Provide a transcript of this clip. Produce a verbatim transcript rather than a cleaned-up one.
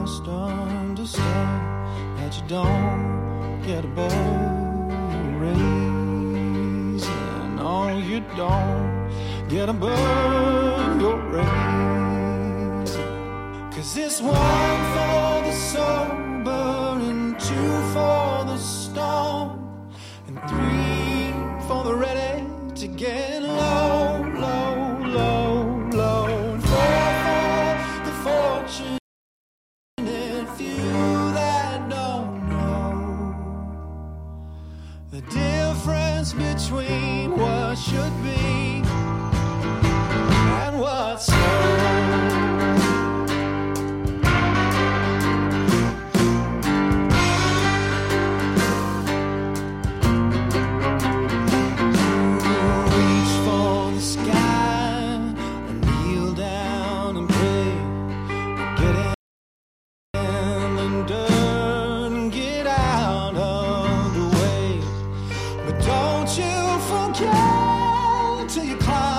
must understand that you don't get above raising. No, you don't get above your raising. Cause it's one for the sober and two for the stoned and three for the ready to get low, low, low, low, and four for the fortunate few that don't know the difference between what should be and what's slow. Till you climb